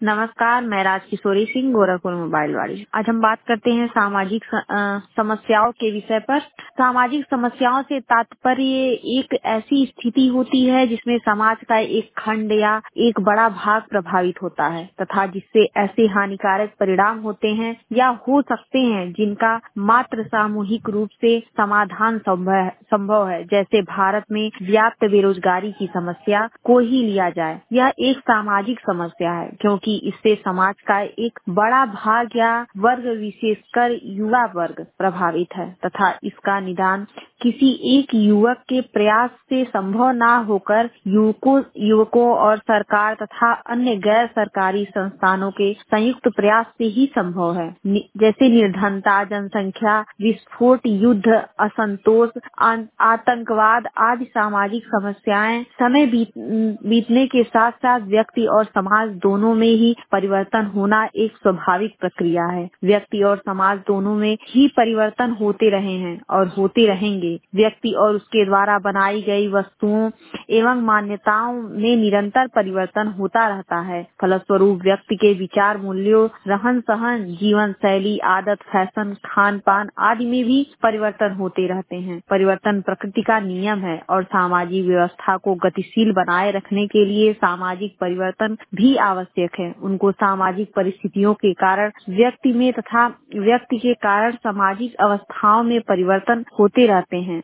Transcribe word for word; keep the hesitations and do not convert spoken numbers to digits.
नमस्कार, मैं राजकिशोरी सिंह, गोरखपुर मोबाइल वाली। आज हम बात करते हैं सामाजिक स- अ, समस्याओं के विषय पर। सामाजिक समस्याओं से तात्पर्य एक ऐसी स्थिति होती है जिसमें समाज का एक खंड या एक बड़ा भाग प्रभावित होता है तथा जिससे ऐसे हानिकारक परिणाम होते हैं या हो सकते हैं जिनका मात्र सामूहिक रूप से समाधान संभव संभव है। जैसे भारत में व्याप्त बेरोजगारी की समस्या को ही लिया जाए। यह एक सामाजिक समस्या है क्योंकि इससे समाज का एक बड़ा भाग या वर्ग, विशेषकर युवा वर्ग, प्रभावित है तथा इसका निदान किसी एक युवक के प्रयास से संभव न होकर युवकों युवकों और सरकार तथा अन्य गैर सरकारी संस्थानों के संयुक्त प्रयास से ही संभव है। नि- जैसे निर्धनता, जनसंख्या विस्फोट, युद्ध, असंतोष, आं- आतंकवाद आदि सामाजिक समस्याएं समय बीत, बीतने के साथ साथ व्यक्ति और समाज दोनों में ही परिवर्तन होना एक स्वाभाविक प्रक्रिया है। व्यक्ति और समाज दोनों में ही परिवर्तन होते रहे हैं और होते रहेंगे। व्यक्ति और उसके द्वारा बनाई गई वस्तुओं एवं मान्यताओं में निरंतर परिवर्तन होता रहता है। फलस्वरूप व्यक्ति के विचार, मूल्यों, रहन सहन, जीवन शैली, आदत, फैशन, खान पान आदि में भी परिवर्तन होते रहते हैं। परिवर्तन प्रकृति का नियम है और सामाजिक व्यवस्था को गतिशील बनाए रखने के लिए सामाजिक परिवर्तन भी आवश्यक है। उनको सामाजिक परिस्थितियों के कारण व्यक्ति में तथा व्यक्ति के कारण सामाजिक अवस्थाओं में परिवर्तन होते रहते हैं।